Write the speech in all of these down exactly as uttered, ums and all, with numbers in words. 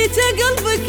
نسيت قلبك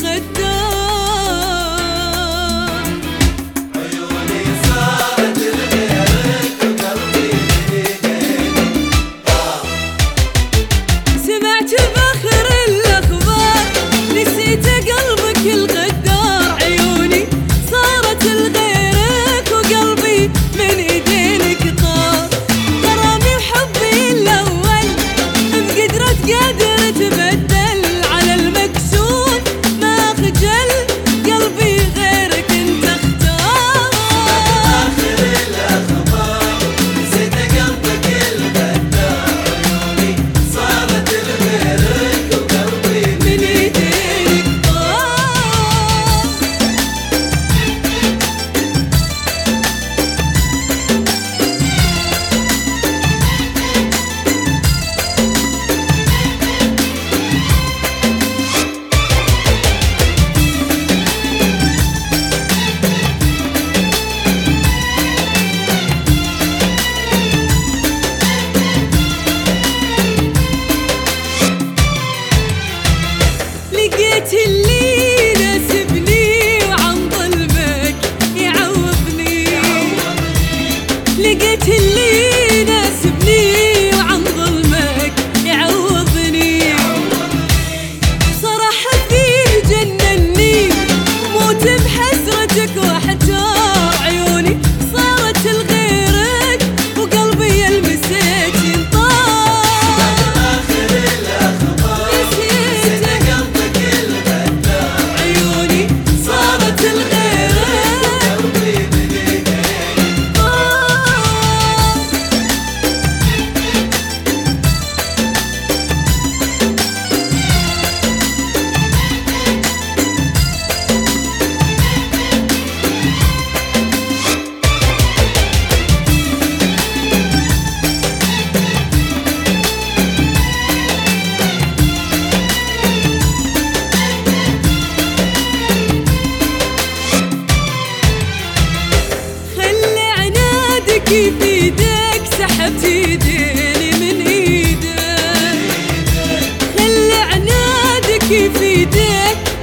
الغدار. عيوني صارت لغيرك وقلبي بيديك طار. سمعت بآخر الأخبار نسيت قلبك الغدار. عيوني صارت لغيرك وقلبي من ايدينك طار. غرامي وحبي الأول بقدرة قادر تبدل على المكسور ما خجل قلبي غيرك انت اختار. آخر الأخبار نسيت قلبك الغدار. عيوني صارت لغيرك وقلبي من ايدينك طار. لقيت اللي يناسبني وعن ظلمك يعوضني. لقيت اللي يناسبني وعن ظلمك يعوضني. صراحة فيه جنني موت بحسرتك واحتار. عيوني صارت لغيرك وقلبي يلمسك ينطار. آخر الأخبار نسيت قلبك الغدار. عيوني صارت لغيرك وقلبي بيديك طار. خلي عنادك يفيدك سحبت يديني من ايدك. خلي عنادك يفيدك